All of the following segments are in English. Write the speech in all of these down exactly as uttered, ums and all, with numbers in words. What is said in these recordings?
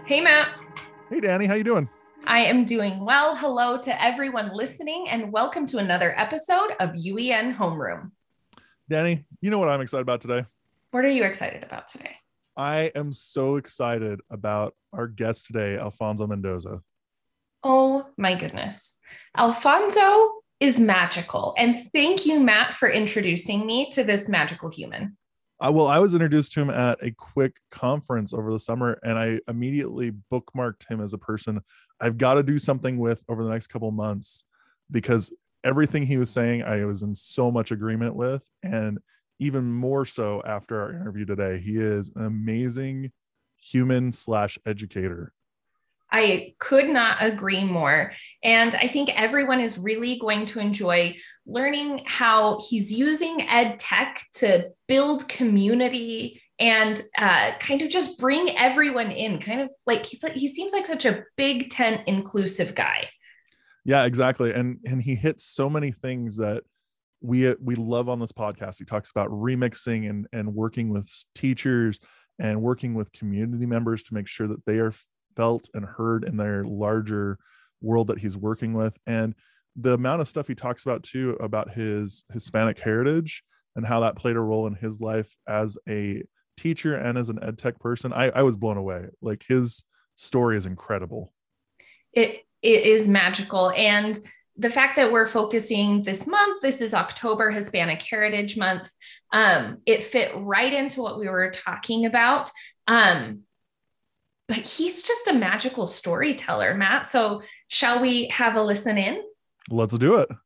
Hey, Matt. Hey, Danny. How you doing? I am doing well. Hello to everyone listening, and welcome to another episode of U E N Homeroom. Danny, you know what I'm excited about today? What are you excited about today? I am so excited about our guest today, Alfonso Mendoza. Oh my goodness. Alfonso is magical. And thank you, Matt, for introducing me to this magical human. Uh, well, I was introduced to him at a quick conference over the summer, and I immediately bookmarked him as a person I've got to do something with over the next couple of months, because everything he was saying, I was in so much agreement with. And even more so after our interview today, he is an amazing human slash educator. I could not agree more. And I think everyone is really going to enjoy learning how he's using ed tech to build community and uh, kind of just bring everyone in, kind of like he's like, he seems like such a big tent inclusive guy. Yeah, exactly. And and he hits so many things that we we love on this podcast. He talks about remixing and and working with teachers and working with community members to make sure that they are felt and heard in their larger world that he's working with. And the amount of stuff he talks about too, about his Hispanic heritage and how that played a role in his life as a teacher and as an ed tech person. I, I was blown away. Like, his story is incredible. It it is magical. And the fact that we're focusing this month, this is October Hispanic Heritage Month. Um, it fit right into what we were talking about. Um, But he's just a magical storyteller, Matt. So shall we have a listen in? Let's do it.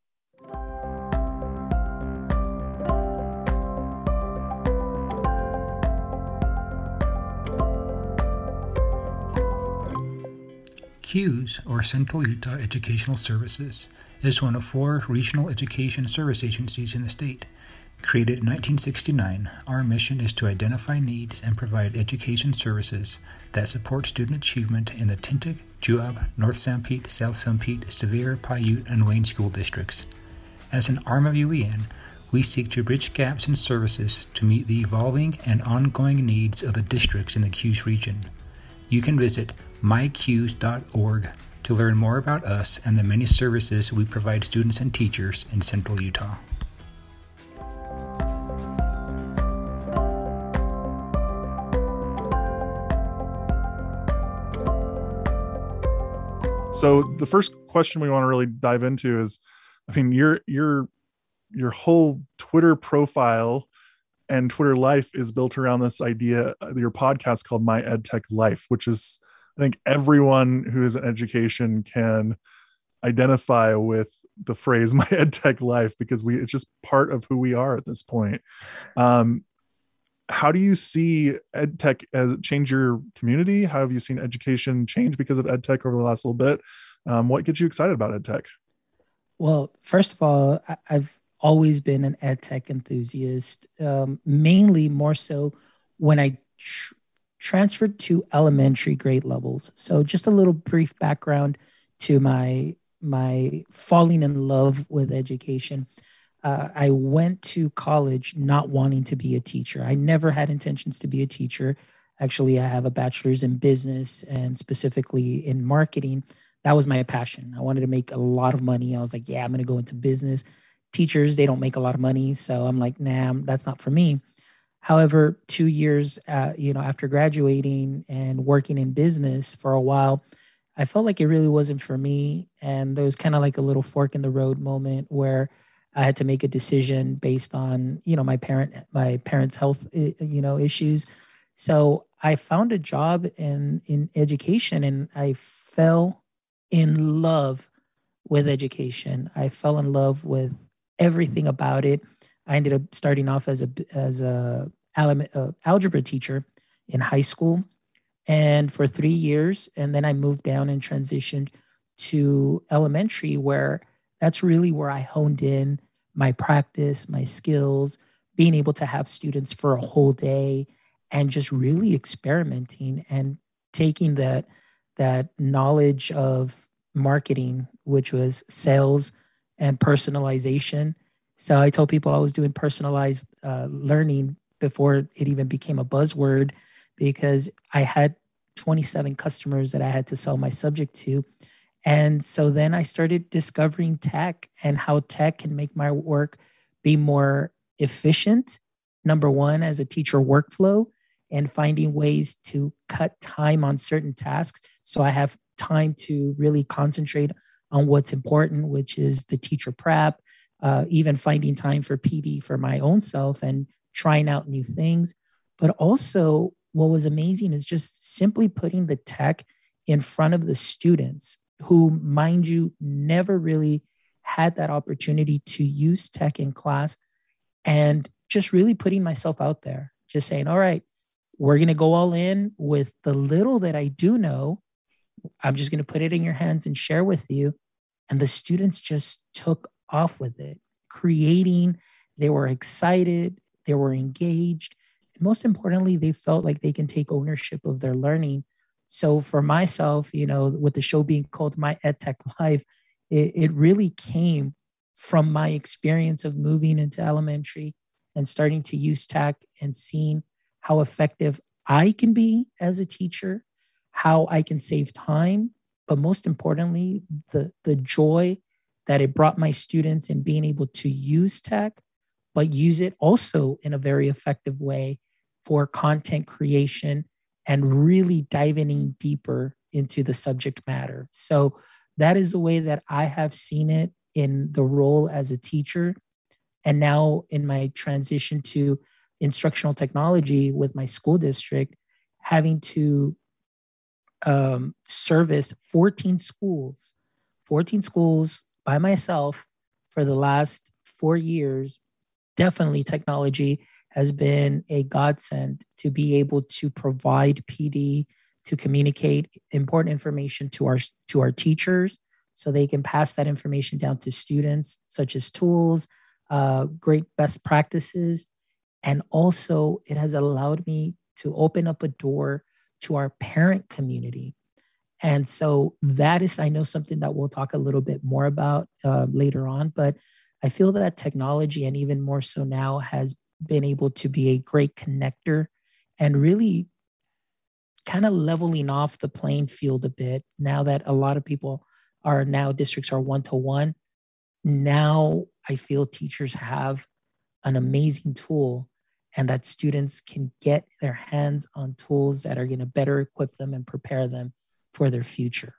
CUES, or Central Utah Educational Services, is one of four regional education service agencies in the state. Created in nineteen sixty-nine, our mission is to identify needs and provide education services that support student achievement in the Tintic, Juab, North Sanpete, South Sanpete, Sevier, Paiute, and Wayne school districts. As an arm of U E N, we seek to bridge gaps in services to meet the evolving and ongoing needs of the districts in the CUES region. You can visit my cues dot org to learn more about us and the many services we provide students and teachers in Central Utah. So the first question we want to really dive into is, I mean, your your your whole Twitter profile and Twitter life is built around this idea, your podcast called My EdTech Life, which is, I think everyone who is in education can identify with the phrase My EdTech Life, because we it's just part of who we are at this point. Um, how do you see EdTech as change your community? How have you seen education change because of EdTech over the last little bit? Um, what gets you excited about EdTech? Well, first of all, I, I've always been an EdTech enthusiast, um, mainly more so when I tr- transferred to elementary grade levels. So just a little brief background to my my falling in love with education. Uh, I went to college not wanting to be a teacher. I never had intentions to be a teacher. Actually, I have a bachelor's in business and specifically in marketing. That was my passion. I wanted to make a lot of money. I was like, yeah, I'm going to go into business. Teachers, they don't make a lot of money. So I'm like, nah, that's not for me. However, two years, uh, you know, after graduating and working in business for a while, I felt like it really wasn't for me. And there was kind of like a little fork in the road moment where I had to make a decision based on, you know, my parent, my parents' health, you know, issues. So I found a job in, in education, and I fell in love with education. I fell in love with everything about it. I ended up starting off as a, as a uh, algebra teacher in high school, and for three years. And then I moved down and transitioned to elementary, where that's really where I honed in my practice, my skills, being able to have students for a whole day and just really experimenting and taking that, that knowledge of marketing, which was sales and personalization. So I told people I was doing personalized uh, learning before it even became a buzzword, because I had twenty-seven customers that I had to sell my subject to. And so then I started discovering tech and how tech can make my work be more efficient. Number one, as a teacher workflow, and finding ways to cut time on certain tasks. So I have time to really concentrate on what's important, which is the teacher prep, uh, even finding time for P D for my own self and trying out new things. But also what was amazing is just simply putting the tech in front of the students who, mind you, never really had that opportunity to use tech in class, and just really putting myself out there, just saying, all right, we're going to go all in with the little that I do know. I'm just going to put it in your hands and share with you. And the students just took off with it, creating, they were excited, they were engaged. And most importantly, they felt like they can take ownership of their learning. So for myself, you know, with the show being called My EdTech Life, it, it really came from my experience of moving into elementary and starting to use tech and seeing how effective I can be as a teacher, how I can save time, but most importantly, the, the joy that it brought my students in being able to use tech, but use it also in a very effective way for content creation and really diving in deeper into the subject matter. So that is the way that I have seen it in the role as a teacher. And now in my transition to instructional technology with my school district, having to um, service fourteen schools, fourteen schools by myself for the last four years, definitely technology has been a godsend to be able to provide P D, to communicate important information to our, to our teachers so they can pass that information down to students, such as tools, uh, great best practices. And also it has allowed me to open up a door to our parent community. And so that is, I know, something that we'll talk a little bit more about uh, later on, but I feel that technology, and even more so now, has been able to be a great connector and really kind of leveling off the playing field a bit. Now that a lot of people are now, districts are one-to-one, now I feel teachers have an amazing tool, and that students can get their hands on tools that are going to better equip them and prepare them for their future.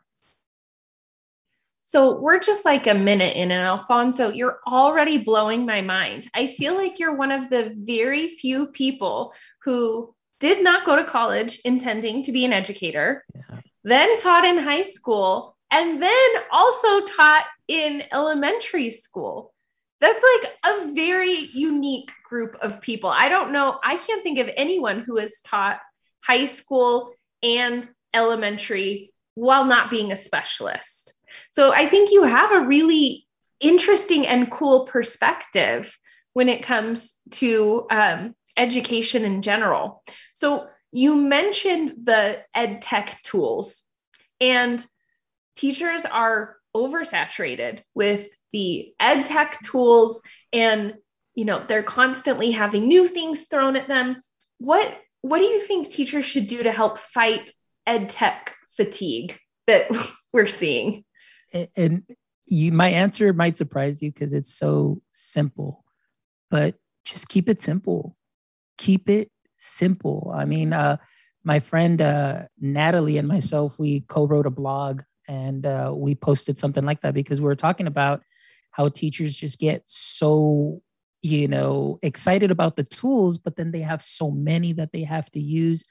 So we're just like a minute in, and Alfonso, you're already blowing my mind. I feel like you're one of the very few people who did not go to college intending to be an educator, yeah. then taught in high school, and then also taught in elementary school. That's like a very unique group of people. I don't know. I can't think of anyone who has taught high school and elementary while not being a specialist. So I think you have a really interesting and cool perspective when it comes to um, education in general. So you mentioned the ed tech tools, and teachers are oversaturated with the ed tech tools, and you know they're constantly having new things thrown at them. What what do you think teachers should do to help fight ed tech fatigue that we're seeing? And you, my answer might surprise you because it's so simple, but just keep it simple. Keep it simple. I mean, uh, my friend uh, Natalie and myself, we co-wrote a blog, and uh, we posted something like that because we were talking about how teachers just get so, you know, excited about the tools, but then they have so many that they have to use.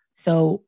So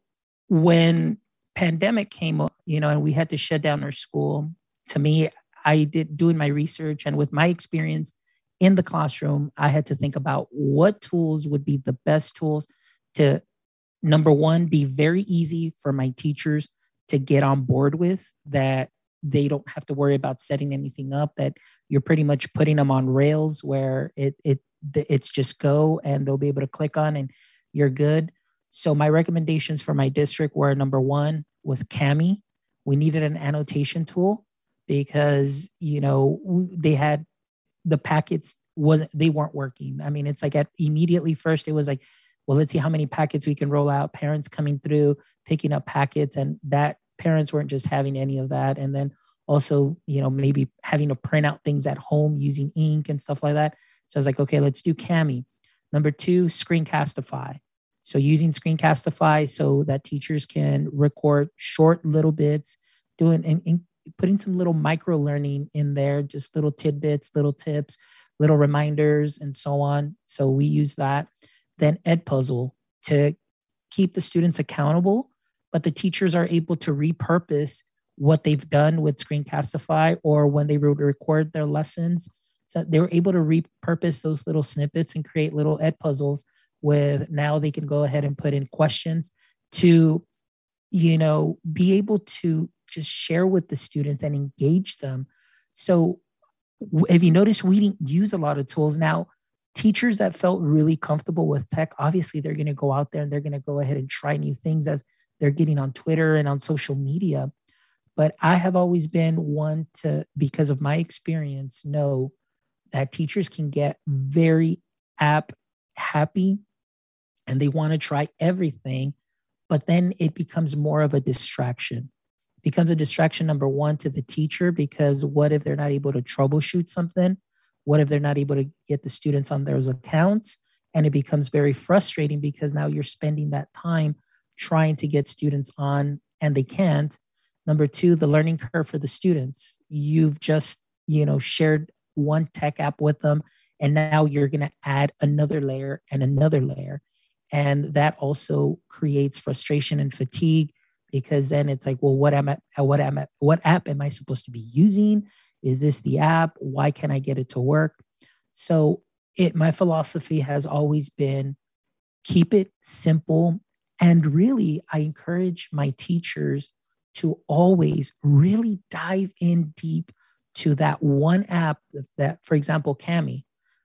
when pandemic came up, you know, and we had to shut down our school, to me, I did doing my research, and with my experience in the classroom, I had to think about what tools would be the best tools to, number one, be very easy for my teachers to get on board with, that they don't have to worry about setting anything up, that you're pretty much putting them on rails where it it it's just go and they'll be able to click on and you're good. So my recommendations for my district were, number one was Kami. We needed an annotation tool because, you know, they had the packets wasn't, they weren't working. I mean, it's like at immediately first, it was like, well, let's see how many packets we can roll out, parents coming through, picking up packets, and that parents weren't just having any of that. And then also, you know, maybe having to print out things at home using ink and stuff like that. So I was like, okay, let's do Kami. Number two, Screencastify. So using Screencastify so that teachers can record short little bits, doing and, and putting some little micro learning in there, just little tidbits, little tips, little reminders, and so on. So we use that. Then Edpuzzle to keep the students accountable, but the teachers are able to repurpose what they've done with Screencastify, or when they would record their lessons. So they were able to repurpose those little snippets and create little Edpuzzles with, now they can go ahead and put in questions to, you know, be able to just share with the students and engage them. So if you notice, we didn't use a lot of tools. Now, teachers that felt really comfortable with tech, obviously they're going to go out there and they're going to go ahead and try new things as they're getting on Twitter and on social media. But I have always been one to, because of my experience, know that teachers can get very app happy and they want to try everything, but then it becomes more of a distraction. It becomes a distraction, number one, to the teacher, because what if they're not able to troubleshoot something? What if they're not able to get the students on those accounts? And it becomes very frustrating because now you're spending that time trying to get students on and they can't. Number two, the learning curve for the students. You've just, you know, shared one tech app with them, and now you're going to add another layer and another layer. And that also creates frustration and fatigue, because then it's like, well, what am I, what am I, what app am I supposed to be using? Is this the app? Why can't I get it to work? So it, my philosophy has always been keep it simple. And really, I encourage my teachers to always really dive in deep to that one app that, for example, Kami.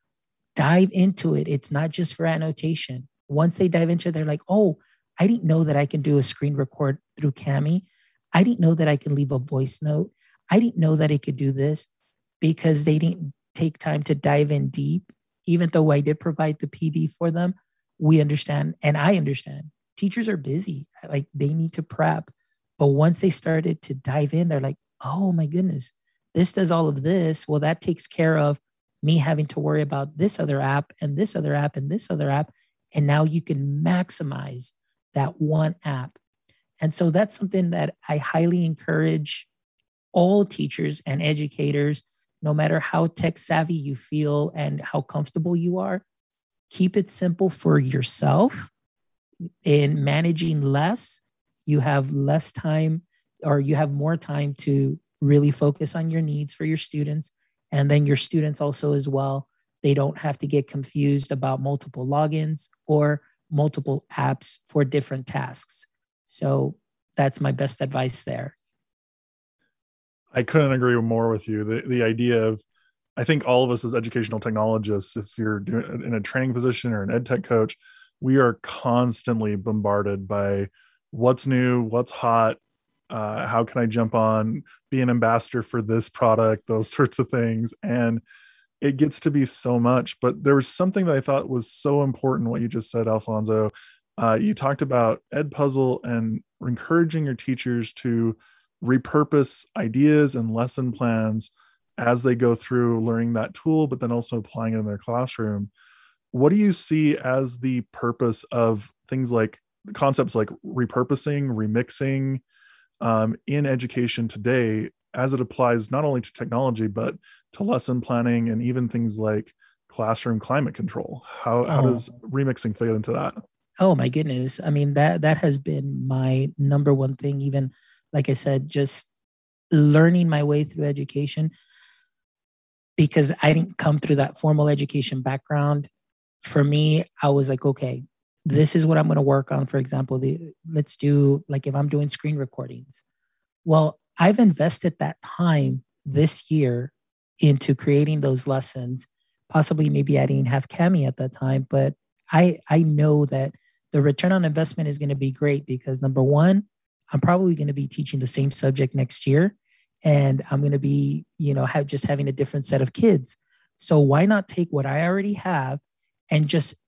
Dive into it. It's not just for annotation. Once they dive into it, they're like, oh, I didn't know that I can do a screen record through Kami. I didn't know that I can leave a voice note. I didn't know that it could do this, because they didn't take time to dive in deep. Even though I did provide the P D for them, we understand, and I understand, teachers are busy. Like, they need to prep. But once they started to dive in, they're like, oh my goodness, this does all of this. Well, that takes care of me having to worry about this other app and this other app and this other app. And now you can maximize that one app. And so that's something that I highly encourage all teachers and educators, no matter how tech savvy you feel and how comfortable you are. Keep it simple for yourself. In managing less, you have less time, or you have more time to really focus on your needs for your students. And then your students also as well, they don't have to get confused about multiple logins or multiple apps for different tasks. So that's my best advice there. I couldn't agree more with you. The the idea of, I think all of us as educational technologists, if you're doing in a training position or an ed tech coach, we are constantly bombarded by what's new, what's hot, uh, how can I jump on, be an ambassador for this product, those sorts of things. And it gets to be so much. But there was something that I thought was so important, what you just said, Alfonso. Uh, you talked about Edpuzzle and encouraging your teachers to repurpose ideas and lesson plans as they go through learning that tool, but then also applying it in their classroom. What do you see as the purpose of things like concepts like repurposing, remixing um, in education today, as it applies not only to technology, but to lesson planning and even things like classroom climate control? How, how Oh. does remixing fit into that? Oh my goodness. I mean, that that has been my number one thing. Even like I said, just learning my way through education, because I didn't come through that formal education background. For me, I was like, okay, this is what I'm going to work on. For example, the let's do, like, if I'm doing screen recordings. Well, I've invested that time this year into creating those lessons. Possibly maybe I didn't have Kami at that time, but I I know that the return on investment is going to be great, because number one, I'm probably going to be teaching the same subject next year, and I'm going to be, you know, have just having a different set of kids. So why not take what I already have and just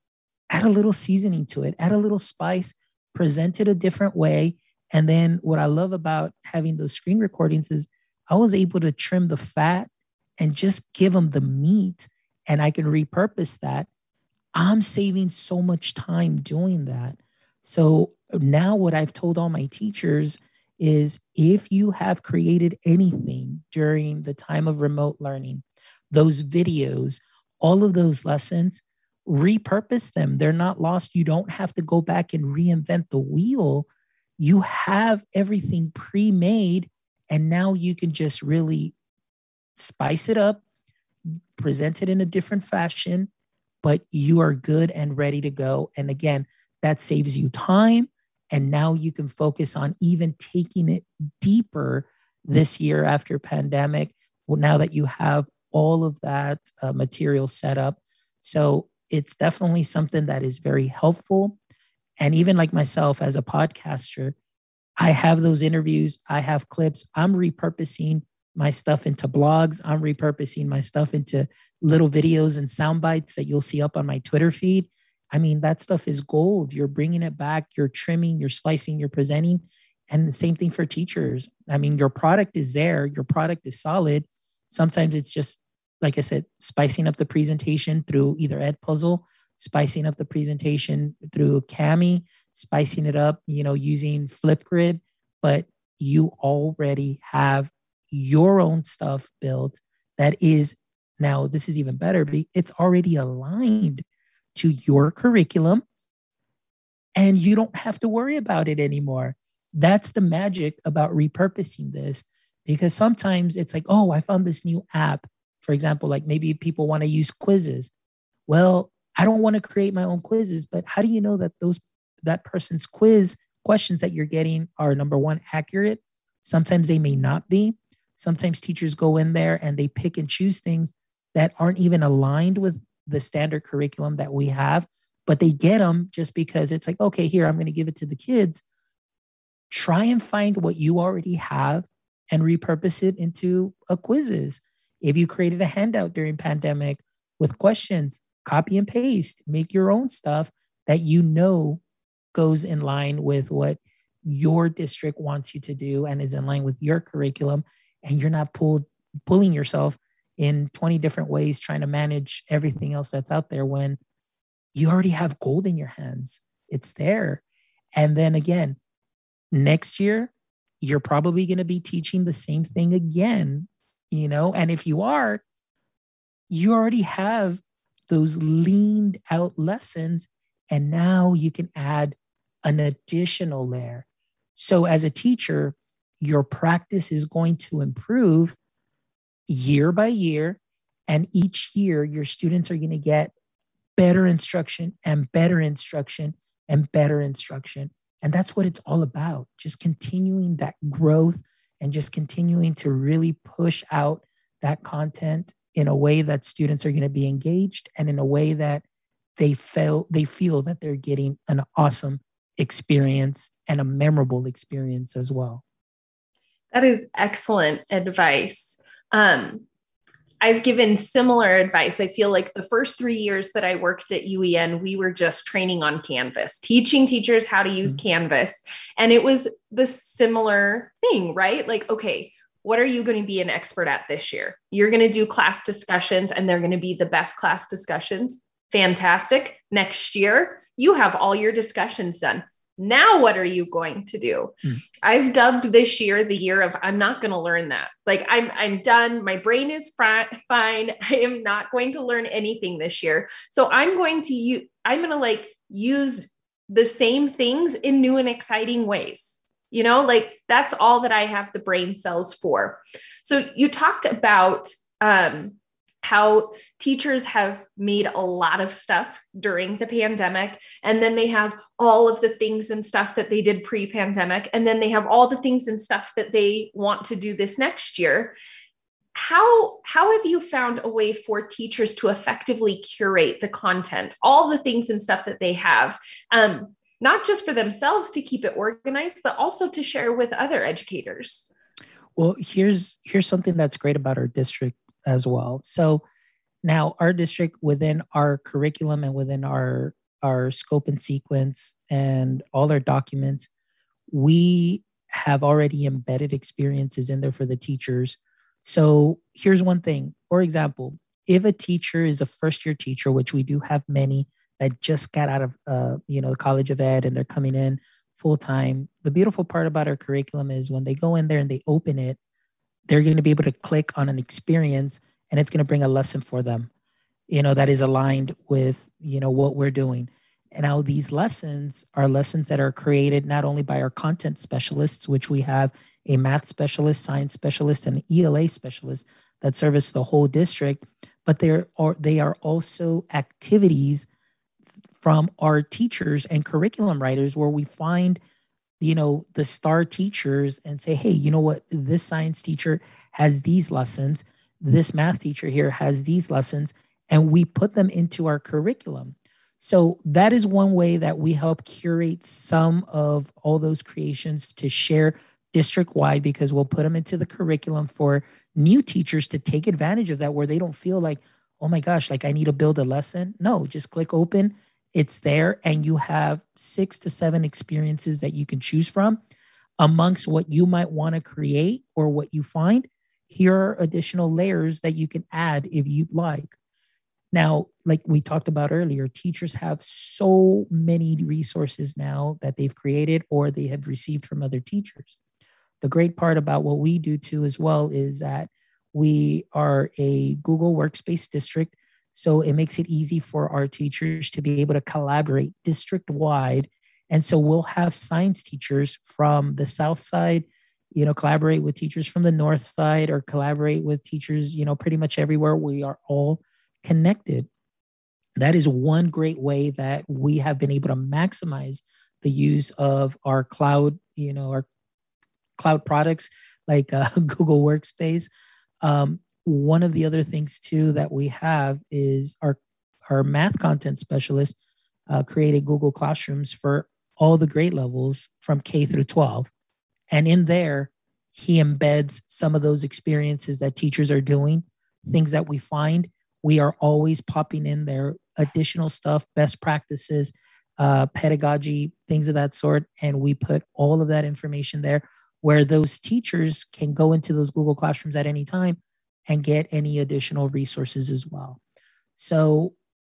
add a little seasoning to it, add a little spice, present it a different way. And then what I love about having those screen recordings is I was able to trim the fat and just give them the meat, and I can repurpose that. I'm saving so much time doing that. So now what I've told all my teachers is if you have created anything during the time of remote learning, those videos, all of those lessons, repurpose them. They're not lost. You don't have to go back and reinvent the wheel. You have everything pre-made, and now you can just really spice it up, present it in a different fashion, but you are good and ready to go. And again, that saves you time. And now you can focus on even taking it deeper this year after pandemic, well, now that you have all of that uh, material set up. So it's definitely something that is very helpful. And even like myself as a podcaster, I have those interviews, I have clips, I'm repurposing my stuff into blogs, I'm repurposing my stuff into little videos and sound bites that you'll see up on my Twitter feed. I mean, that stuff is gold. You're bringing it back, you're trimming, you're slicing, you're presenting. And the same thing for teachers. I mean, your product is there, your product is solid. Sometimes it's just, like I said, spicing up the presentation through either Edpuzzle, spicing up the presentation through Kami, spicing it up, you know, using Flipgrid, but you already have your own stuff built that is, now this is even better, it's already aligned to your curriculum, and you don't have to worry about it anymore. That's the magic about repurposing this, because sometimes it's like, oh, I found this new app. For example, like maybe people want to use quizzes. Well, I don't want to create my own quizzes, but how do you know that those that person's quiz questions that you're getting are, number one, accurate? Sometimes they may not be. Sometimes teachers go in there and they pick and choose things that aren't even aligned with the standard curriculum that we have, but they get them just because it's like, okay, here, I'm going to give it to the kids. Try and find what you already have and repurpose it into a quizzes. If you created a handout during pandemic with questions, copy and paste, make your own stuff that you know goes in line with what your district wants you to do and is in line with your curriculum. And you're not pulled, pulling yourself in twenty different ways trying to manage everything else that's out there when you already have gold in your hands. It's there. And then again, next year, you're probably going to be teaching the same thing again, you know? And if you are, you already have those leaned out lessons, and now you can add an additional layer. So as a teacher, your practice is going to improve year by year. And each year, your students are going to get better instruction and better instruction and better instruction. And that's what it's all about. Just continuing that growth and just continuing to really push out that content in a way that students are going to be engaged and in a way that they feel, they feel that they're getting an awesome experience and a memorable experience as well. That is excellent advice. Um, I've given similar advice. I feel like the first three years that I worked at U E N, we were just training on Canvas, teaching teachers how to use mm-hmm. Canvas. And it was the similar thing, right? Like, okay, what are you going to be an expert at this year? You're going to do class discussions, and they're going to be the best class discussions. Fantastic. Next year, you have all your discussions done. Now, what are you going to do? Hmm. I've dubbed this year the year of, I'm not going to learn that. Like I'm, I'm done. My brain is fri- fine. I am not going to learn anything this year. So I'm going to use, I'm going to like use the same things in new and exciting ways. You know, like that's all that I have the brain cells for. So you talked about, um, how teachers have made a lot of stuff during the pandemic, and then they have all of the things and stuff that they did pre-pandemic, and then they have all the things and stuff that they want to do this next year. How, how have you found a way for teachers to effectively curate the content, all the things and stuff that they have, um, not just for themselves to keep it organized, but also to share with other educators? Well, here's, here's something that's great about our district as well. So now our district, within our curriculum and within our our scope and sequence and all our documents, we have already embedded experiences in there for the teachers. So here's one thing. For example, if a teacher is a first year teacher, which we do have many that just got out of, uh, you know, the College of Ed and they're coming in full time. The beautiful part about our curriculum is when they go in there and they open it, they're going to be able to click on an experience and it's going to bring a lesson for them, you know, that is aligned with, you know, what we're doing. And now these lessons are lessons that are created not only by our content specialists, which we have a math specialist, science specialist, and E L A specialist that service the whole district, but they are, they are also activities from our teachers and curriculum writers where we find, you know, the star teachers and say, hey, you know what, this science teacher has these lessons, this math teacher here has these lessons, and we put them into our curriculum. So that is one way that we help curate some of all those creations to share district-wide, because we'll put them into the curriculum for new teachers to take advantage of that, where they don't feel like, oh my gosh, like I need to build a lesson. No, just click open. It's there, and you have six to seven experiences that you can choose from amongst what you might want to create or what you find. Here are additional layers that you can add if you'd like. Now, like we talked about earlier, teachers have so many resources now that they've created or they have received from other teachers. The great part about what we do too as well is that we are a Google Workspace district. So it makes it easy for our teachers to be able to collaborate district-wide. And so we'll have science teachers from the South side, you know, collaborate with teachers from the North side, or collaborate with teachers, you know, pretty much everywhere. We are all connected. That is one great way that we have been able to maximize the use of our cloud, you know, our cloud products like uh, Google Workspace. Um, one of the other things too that we have is our our math content specialist uh, created Google Classrooms for all the grade levels from K through twelve. And in there, he embeds some of those experiences that teachers are doing, things that we find. We are always popping in there additional stuff, best practices, uh, pedagogy, things of that sort. And we put all of that information there where those teachers can go into those Google Classrooms at any time and get any additional resources as well. So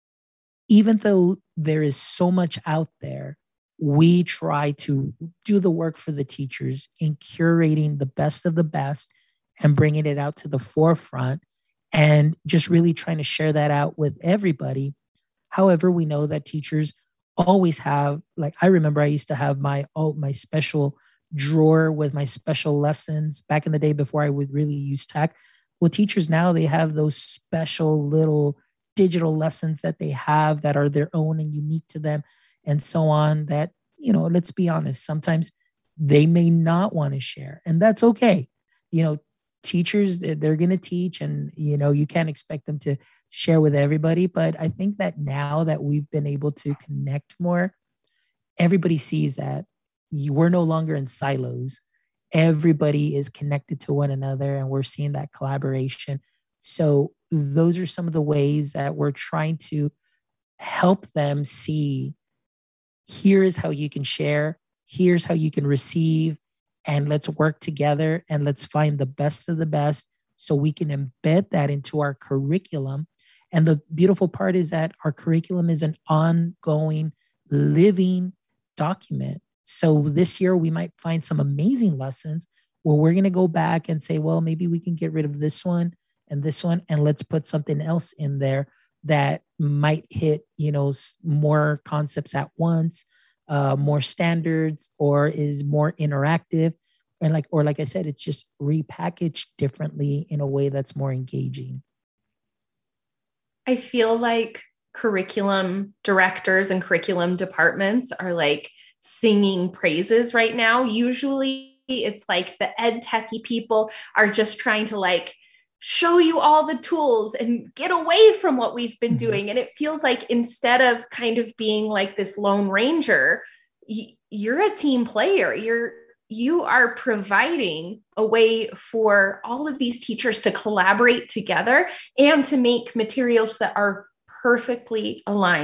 even though there is so much out there, we try to do the work for the teachers in curating the best of the best and bringing it out to the forefront, and just really trying to share that out with everybody. However, we know that teachers always have, like, I remember I used to have my, oh, my special drawer with my special lessons back in the day before I would really use tech. Well, teachers now, they have those special little digital lessons that they have that are their own and unique to them and so on, that, you know, let's be honest, sometimes they may not want to share, and that's okay. You know, teachers, they're going to teach, and, you know, you can't expect them to share with everybody. But I think that now that we've been able to connect more, everybody sees that we're no longer in silos. Everybody is connected to one another, and we're seeing that collaboration. So those are some of the ways that we're trying to help them see, here is how you can share, here's how you can receive, and let's work together and let's find the best of the best so we can embed that into our curriculum. And the beautiful part is that our curriculum is an ongoing, living document. So this year we might find some amazing lessons where we're going to go back and say, well, maybe we can get rid of this one and this one, and let's put something else in there that might hit, you know, more concepts at once, uh, more standards, or is more interactive. And like, or like I said, it's just repackaged differently in a way that's more engaging. I feel like curriculum directors and curriculum departments are like singing praises right now. Usually it's like the ed techie people are just trying to like show you all the tools and get away from what we've been mm-hmm. doing. And it feels like instead of kind of being like this lone ranger, y- you're a team player. You're, you are providing a way for all of these teachers to collaborate together and to make materials that are perfectly aligned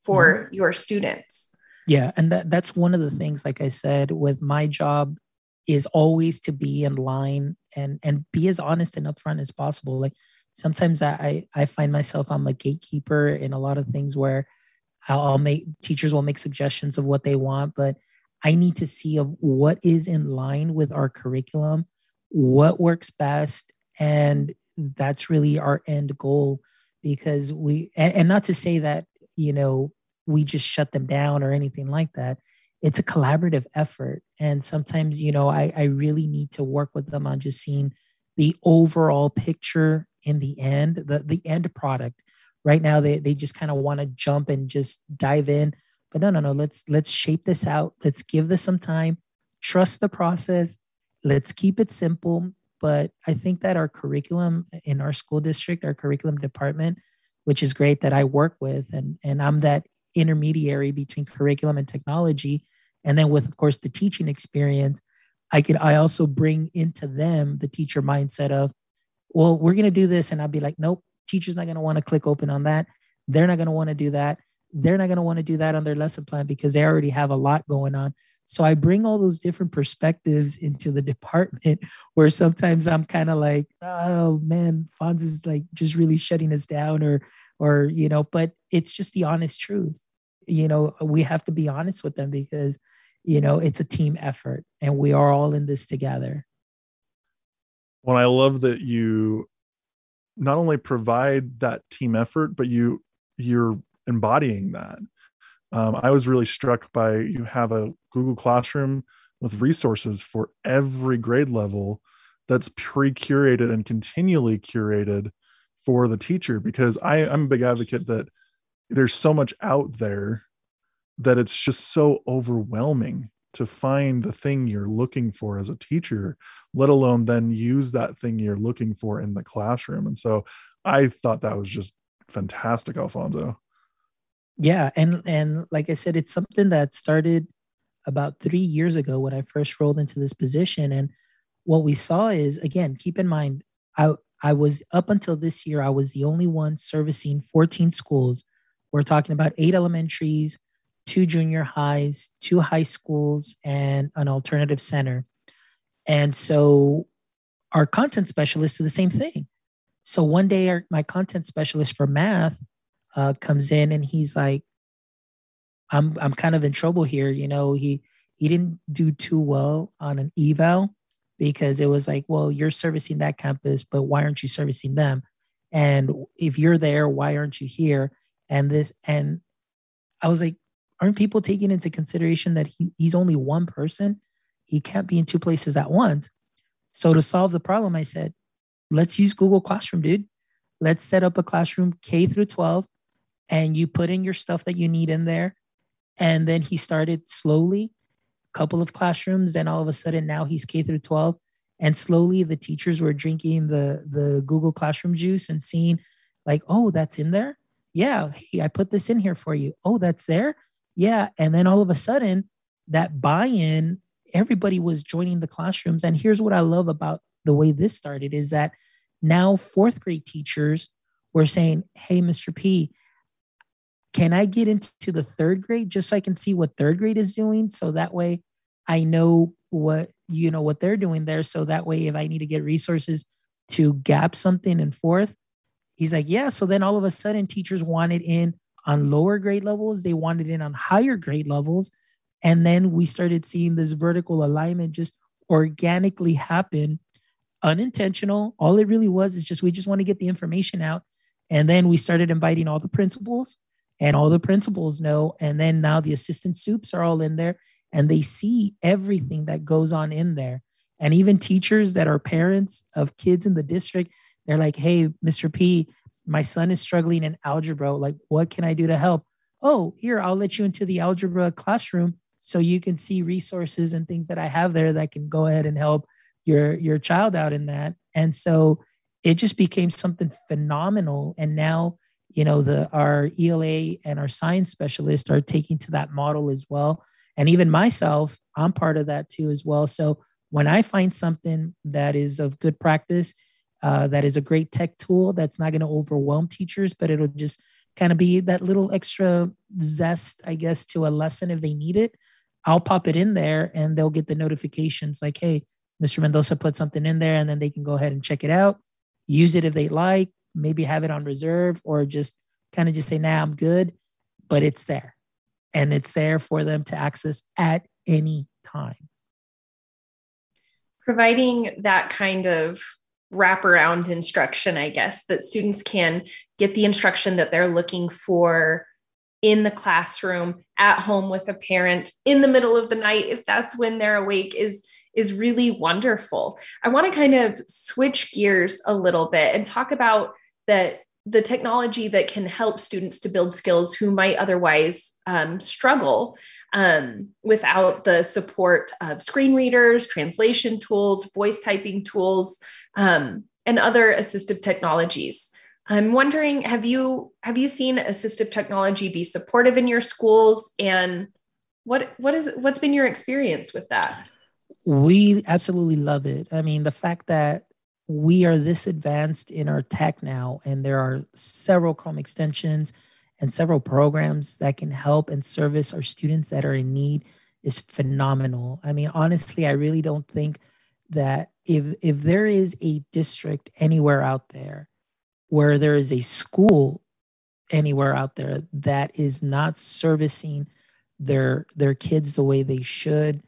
for Mm-hmm. your students. Yeah. And that, that's one of the things, like I said, with my job is always to be in line and, and be as honest and upfront as possible. Like sometimes I, I find myself, I'm a gatekeeper in a lot of things where I'll, I'll make teachers will make suggestions of what they want, but I need to see of what is in line with our curriculum, what works best. And that's really our end goal, because we, and, and not to say that, you know, we just shut them down or anything like that. It's a collaborative effort. And sometimes, you know, I, I really need to work with them on just seeing the overall picture in the end, the, the end product. Right now, they, they just kind of want to jump and just dive in. But no, no, no, let's, let's shape this out. Let's give this some time, trust the process. Let's keep it simple. But I think that our curriculum in our school district, our curriculum department, which is great that I work with, and, and I'm that intermediary between curriculum and technology. And then with, of course, the teaching experience, I could, I also bring into them the teacher mindset of, well, we're going to do this. And I'll be like, nope, teacher's not going to want to click open on that. They're not going to want to do that. They're not going to want to do that on their lesson plan because they already have a lot going on. So I bring all those different perspectives into the department where sometimes I'm kind of like, oh man, Fonz is like just really shutting us down or, or, you know, but it's just the honest truth. You know, we have to be honest with them because, you know, it's a team effort and we are all in this together. Well, I love that you not only provide that team effort, but you, you're embodying that. Um, I was really struck by, you have a Google Classroom with resources for every grade level that's pre-curated and continually curated for the teacher, because I, I'm a big advocate that there's so much out there that it's just so overwhelming to find the thing you're looking for as a teacher, let alone then use that thing you're looking for in the classroom. And so I thought that was just fantastic, Alfonso. Yeah. And, and like I said, it's something that started about three years ago when I first rolled into this position. And what we saw is, again, keep in mind, I, I was up until this year, I was the only one servicing fourteen schools. We're talking about eight elementaries, two junior highs, two high schools, and an alternative center. And so our content specialists do the same thing. So one day our, my content specialist for math uh, comes in and he's like, I'm I'm kind of in trouble here. You know, he he didn't do too well on an eval because it was like, well, you're servicing that campus, but why aren't you servicing them? And if you're there, why aren't you here? And this, and I was like, aren't people taking into consideration that he, he's only one person? He can't be in two places at once. So to solve the problem, I said, let's use Google Classroom, dude. Let's set up a classroom K through twelve and you put in your stuff that you need in there. And then he started slowly, a couple of classrooms, and all of a sudden now he's K through twelve. And slowly the teachers were drinking the, the Google Classroom juice and seeing like, oh, that's in there? Yeah, hey, I put this in here for you. Oh, that's there? Yeah. And then all of a sudden that buy-in, everybody was joining the classrooms. And here's what I love about the way this started is that now fourth grade teachers were saying, hey, Mister P, can I get into the third grade just so I can see what third grade is doing? So that way I know what, you know, what they're doing there. So that way, if I need to get resources to gap something in fourth, he's like, yeah. So then all of a sudden teachers wanted in on lower grade levels. They wanted in on higher grade levels. And then we started seeing this vertical alignment just organically happen, unintentional. All it really was is just, we just want to get the information out. And then we started inviting all the principals. And all the principals know. And then now the assistant soups are all in there and they see everything that goes on in there. And even teachers that are parents of kids in the district, they're like, hey, Mister P, my son is struggling in algebra. Like, what can I do to help? Oh, here, I'll let you into the algebra classroom so you can see resources and things that I have there that can go ahead and help your, your child out in that. And so it just became something phenomenal. And now, you know, the our E L A and our science specialists are taking to that model as well. And even myself, I'm part of that too as well. So when I find something that is of good practice, uh, that is a great tech tool that's not going to overwhelm teachers, but it'll just kind of be that little extra zest, I guess, to a lesson if they need it, I'll pop it in there and they'll get the notifications like, hey, Mister Mendoza put something in there, and then they can go ahead and check it out, use it if they like, maybe have it on reserve, or just kind of just say, nah, I'm good, but it's there. And it's there for them to access at any time. Providing that kind of wraparound instruction, I guess, that students can get the instruction that they're looking for in the classroom, at home with a parent, in the middle of the night, if that's when they're awake, is, is really wonderful. I want to kind of switch gears a little bit and talk about the, the technology that can help students to build skills who might otherwise um, struggle um, without the support of screen readers, translation tools, voice typing tools, um, and other assistive technologies. I'm wondering, have you have you seen assistive technology be supportive in your schools, and what what is what's been your experience with that? We absolutely love it. I mean, the fact that we are this advanced in our tech now, and there are several Chrome extensions and several programs that can help and service our students that are in need is phenomenal. I mean, honestly, I really don't think that if if there is a district anywhere out there, where there is a school anywhere out there that is not servicing their their kids the way they should,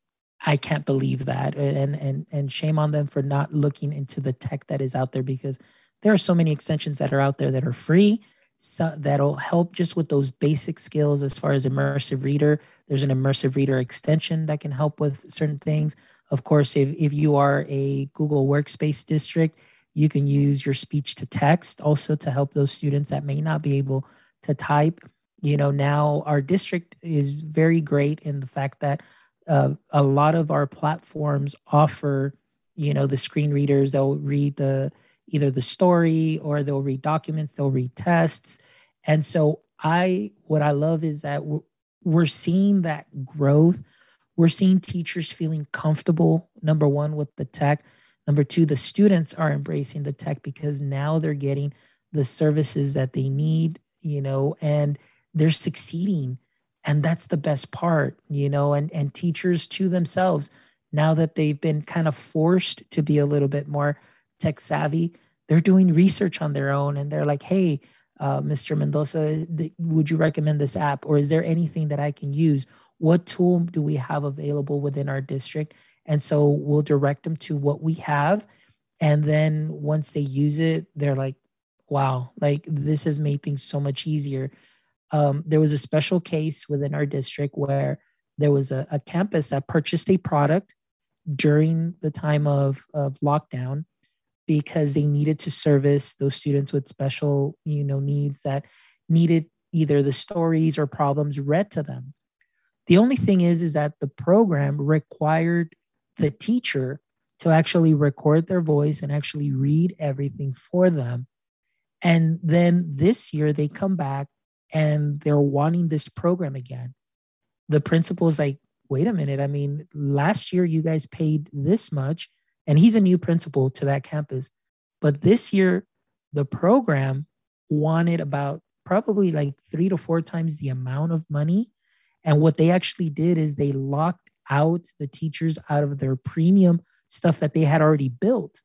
I can't believe that. And and and shame on them for not looking into the tech that is out there, because there are so many extensions that are out there that are free, so that'll help just with those basic skills as far as immersive reader. There's an immersive reader extension that can help with certain things. Of course, if, if you are a Google Workspace district, you can use your speech to text also to help those students that may not be able to type. You know, now our district is very great in the fact that uh, a lot of our platforms offer, you know, the screen readers. They'll read the either the story, or they'll read documents, they'll read tests. And so I, what I love is that we're, we're seeing that growth. We're seeing teachers feeling comfortable, number one, with the tech. Number two, the students are embracing the tech because now they're getting the services that they need, you know, and they're succeeding. And that's the best part, you know, and, and teachers to themselves, now that they've been kind of forced to be a little bit more tech savvy, they're doing research on their own. And they're like, hey, uh, Mister Mendoza, th- would you recommend this app? Or is there anything that I can use? What tool do we have available within our district? And so we'll direct them to what we have. And then once they use it, they're like, wow, like this has made things so much easier. Um, there was a special case within our district where there was a, a campus that purchased a product during the time of, of lockdown because they needed to service those students with special, you know, needs that needed either the stories or problems read to them. The only thing is, is that the program required the teacher to actually record their voice and actually read everything for them. And then this year they come back and they're wanting this program again. The principal is like, wait a minute. I mean, last year you guys paid this much, and he's a new principal to that campus. But this year, the program wanted about probably like three to four times the amount of money. And what they actually did is they locked out the teachers out of their premium stuff that they had already built.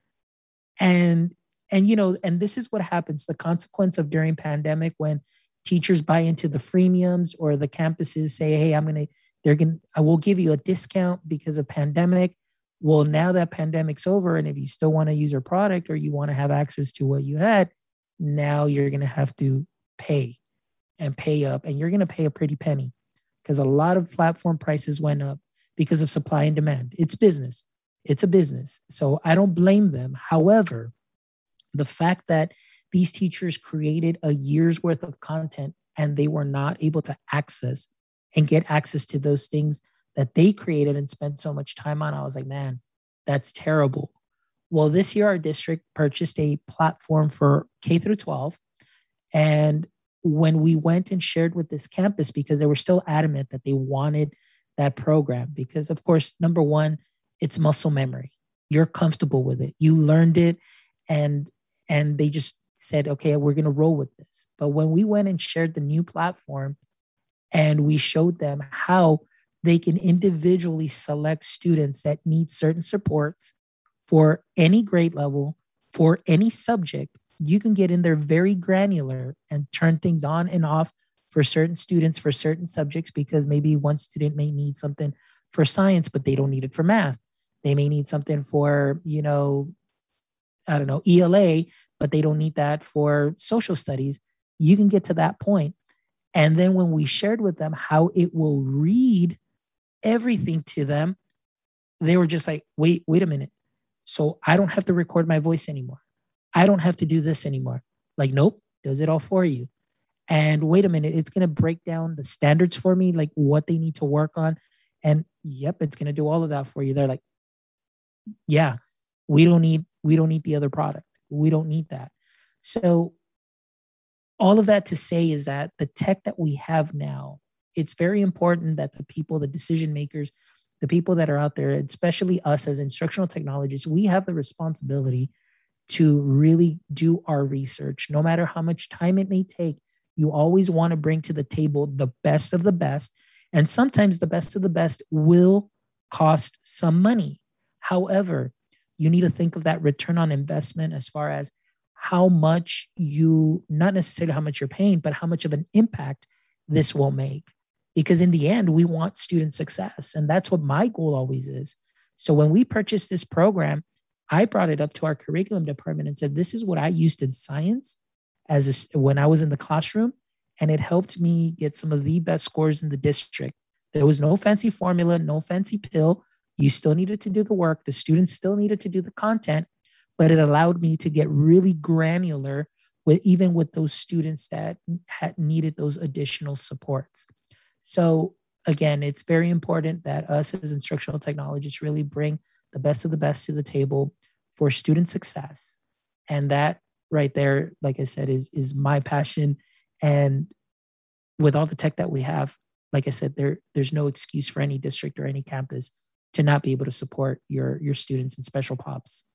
And, and, you know, and this is what happens. The consequence of during pandemic, when teachers buy into the freemiums, or the campuses say, hey, I'm going to, they're going to, I will give you a discount because of pandemic. Well, now that pandemic's over, and if you still want to use our product, or you want to have access to what you had, now you're going to have to pay and pay up, and you're going to pay a pretty penny, because a lot of platform prices went up because of supply and demand. It's business. It's a business. So I don't blame them. However, the fact that these teachers created a year's worth of content and they were not able to access and get access to those things that they created and spent so much time on, I was like, man, that's terrible. Well, this year our district purchased a platform for K through twelve. And when we went and shared with this campus, because they were still adamant that they wanted that program, because of course, number one, it's muscle memory. You're comfortable with it. You learned it, and and they just said, okay, we're going to roll with this. But when we went and shared the new platform and we showed them how they can individually select students that need certain supports for any grade level, for any subject, you can get in there very granular and turn things on and off for certain students, for certain subjects, because maybe one student may need something for science, but they don't need it for math. They may need something for, you know, I don't know, E L A, but they don't need that for social studies. You can get to that point. And then when we shared with them how it will read everything to them, they were just like, wait, wait a minute. So I don't have to record my voice anymore. I don't have to do this anymore. Like, nope, does it all for you. And wait a minute, it's going to break down the standards for me, like what they need to work on. And yep, it's going to do all of that for you. They're like, yeah, we don't need, we don't need the other product. We don't need that. So all of that to say is that the tech that we have now, it's very important that the people, the decision makers, the people that are out there, especially us as instructional technologists, we have the responsibility to really do our research. No matter how much time it may take, you always want to bring to the table the best of the best. And sometimes the best of the best will cost some money. However, you need to think of that return on investment as far as how much you, not necessarily how much you're paying, but how much of an impact this will make. Because in the end, we want student success. And that's what my goal always is. So when we purchased this program, I brought it up to our curriculum department and said, this is what I used in science as a, when I was in the classroom. And it helped me get some of the best scores in the district. There was no fancy formula, no fancy pill. You still needed to do the work. The students still needed to do the content, but it allowed me to get really granular with even with those students that had needed those additional supports. So again, it's very important that us as instructional technologists really bring the best of the best to the table for student success. And that right there, like I said, is, is my passion. And with all the tech that we have, like I said, there, there's no excuse for any district or any campus to not be able to support your, your students in special pops.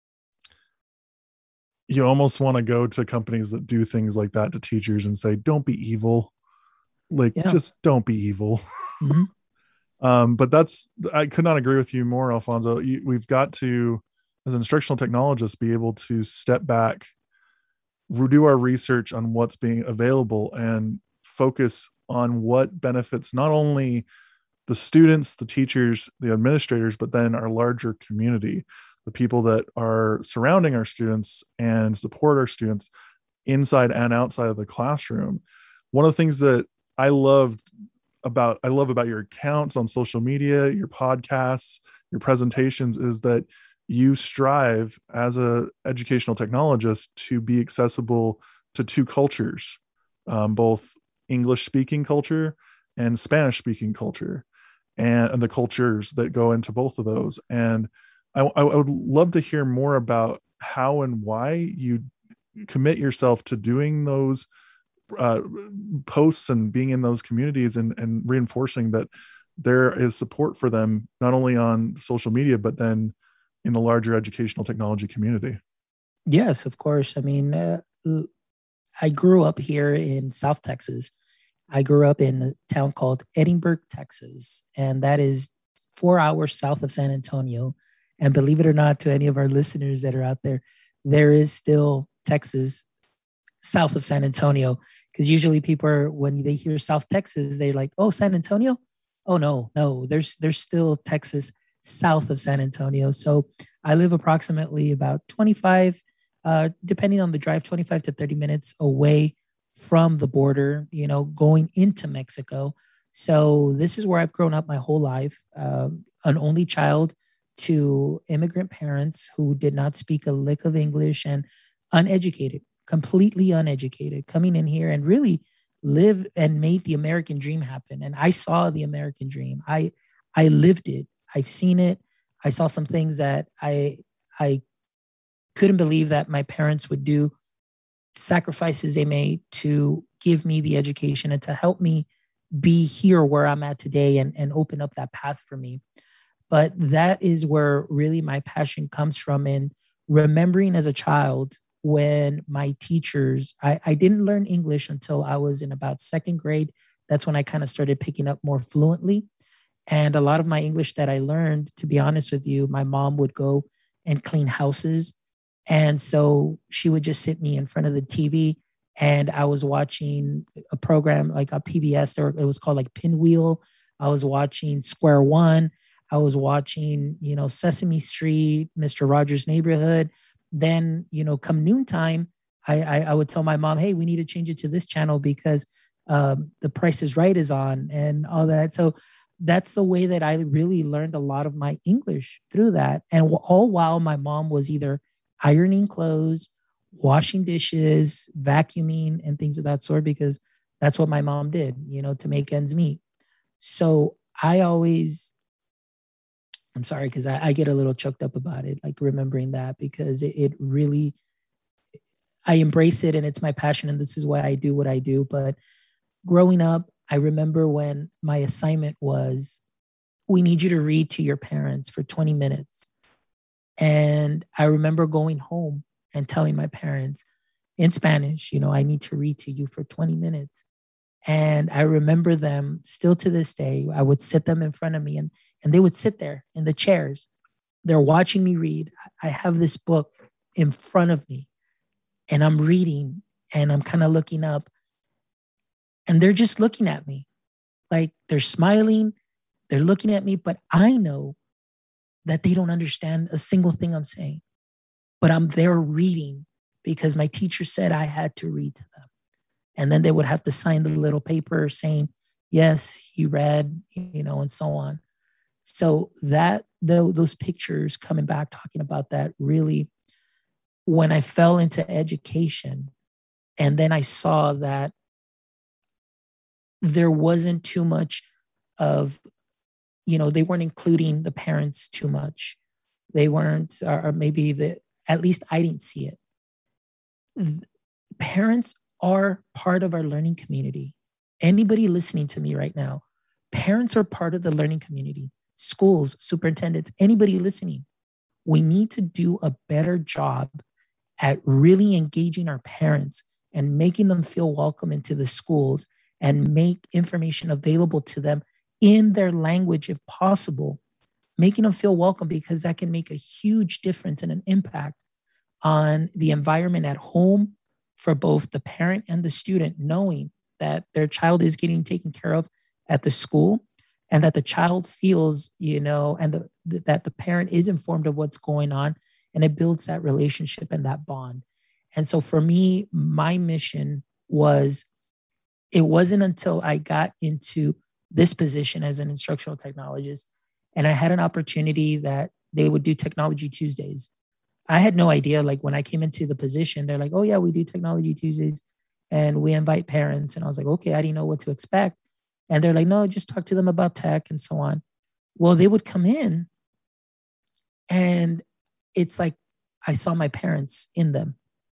You almost want to go to companies that do things like that to teachers and say, don't be evil. Like, yeah. Just don't be evil. Mm-hmm. um, but that's, I could not agree with you more, Alfonso. You, we've got to, as instructional technologists, be able to step back, do our research on what's being available and focus on what benefits not only the students, the teachers, the administrators, but then our larger community, the people that are surrounding our students and support our students inside and outside of the classroom. One of the things that I loved about, I love about your accounts on social media, your podcasts, your presentations is that you strive as a educational technologist to be accessible to two cultures, um, both English speaking culture and Spanish speaking culture, and, and the cultures that go into both of those. And I, I would love to hear more about how and why you commit yourself to doing those uh, posts and being in those communities and, and reinforcing that there is support for them, not only on social media, but then in the larger educational technology community. Yes, of course. I mean, uh, I grew up here in South Texas. I grew up in a town called Edinburg, Texas, and that is four hours south of San Antonio. And believe it or not, to any of our listeners that are out there, there is still Texas south of San Antonio. Because usually people are, when they hear South Texas, they're like, oh, San Antonio? Oh, no, no, there's there's still Texas south of San Antonio. So I live approximately about twenty-five, uh, depending on the drive, twenty-five to thirty minutes away from the border, you know, going into Mexico. So this is where I've grown up my whole life, um, an only child to immigrant parents who did not speak a lick of English and uneducated, completely uneducated, coming in here and really live and made the American dream happen. And I saw the American dream. I, I lived it. I've seen it. I saw some things that I, I couldn't believe that my parents would do, sacrifices they made to give me the education and to help me be here where I'm at today and, and open up that path for me. But that is where really my passion comes from, in remembering as a child when my teachers, I, I didn't learn English until I was in about second grade. That's when I kind of started picking up more fluently. And a lot of my English that I learned, to be honest with you, my mom would go and clean houses. And so she would just sit me in front of the T V, and I was watching a program like a P B S, or it was called like Pinwheel. I was watching Square One. I was watching, you know, Sesame Street, Mister Rogers' Neighborhood. Then, you know, come noontime, I, I, I would tell my mom, hey, we need to change it to this channel because um, The Price is Right is on and all that. So that's the way that I really learned a lot of my English, through that. And all while my mom was either ironing clothes, washing dishes, vacuuming, and things of that sort, because that's what my mom did, you know, to make ends meet. So I always, I'm sorry, because I, I get a little choked up about it, like remembering that, because it, it really, I embrace it and it's my passion and this is why I do what I do. But growing up, I remember when my assignment was, we need you to read to your parents for twenty minutes. And I remember going home and telling my parents in Spanish, you know, I need to read to you for twenty minutes. And I remember them still to this day. I would sit them in front of me and, and they would sit there in the chairs. They're watching me read. I have this book in front of me and I'm reading and I'm kind of looking up and they're just looking at me like they're smiling. They're looking at me, but I know that they don't understand a single thing I'm saying, but I'm there reading because my teacher said I had to read to them. And then they would have to sign the little paper saying, yes, he read, you know, and so on. So that, the, those pictures coming back, talking about that, really, when I fell into education, and then I saw that there wasn't too much of, you know, they weren't including the parents too much. They weren't, or maybe the, at least I didn't see it. Parents are part of our learning community. Anybody listening to me right now, parents are part of the learning community. Schools, superintendents, anybody listening, we need to do a better job at really engaging our parents and making them feel welcome into the schools and make information available to them in their language if possible, making them feel welcome, because that can make a huge difference and an impact on the environment at home for both the parent and the student, knowing that their child is getting taken care of at the school and that the child feels, you know, and the, that the parent is informed of what's going on, and it builds that relationship and that bond. And so for me, my mission was, it wasn't until I got into this position as an instructional technologist and I had an opportunity that they would do Technology Tuesdays. I had no idea, like when I came into the position, they're like, oh yeah, we do Technology Tuesdays and we invite parents. And I was like, okay, I didn't know what to expect. And they're like, no, just talk to them about tech and so on. Well, they would come in and it's like, I saw my parents in them.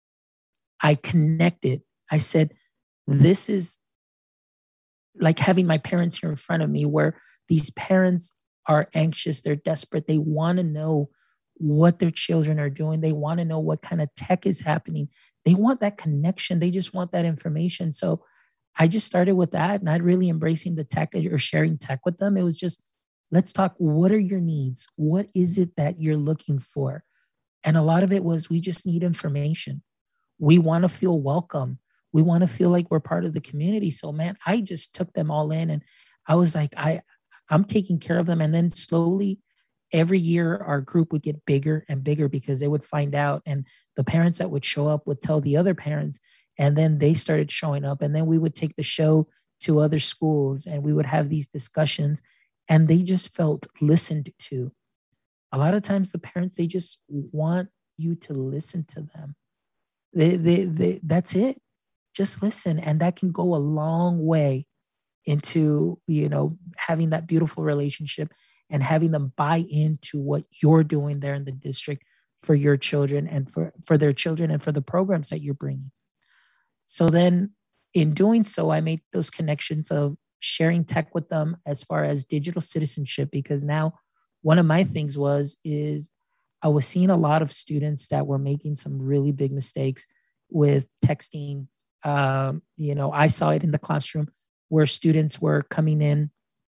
I connected. I said, this is like having my parents here in front of me, where these parents are anxious. They're desperate. They want to know what their children are doing. They want to know what kind of tech is happening. They want that connection. They just want that information. So I just started with that, not really embracing the tech or sharing tech with them. It was just, let's talk. What are your needs? What is it that you're looking for? And a lot of it was, we just need information. We want to feel welcome. We want to feel like we're part of the community. So man, I just took them all in and I was like, I, I'm taking care of them. And then slowly, every year our group would get bigger and bigger because they would find out, and the parents that would show up would tell the other parents, and then they started showing up, and then we would take the show to other schools and we would have these discussions, and they just felt listened to. A lot of times the parents, they just want you to listen to them. They, they, they, that's it. Just listen. And that can go a long way into, you know, having that beautiful relationship and having them buy into what you're doing there in the district for your children and for, for their children and for the programs that you're bringing. So then in doing so, I made those connections of sharing tech with them as far as digital citizenship, because now one of my things was, is I was seeing a lot of students that were making some really big mistakes with texting. Um, you know, I saw it in the classroom where students were coming in,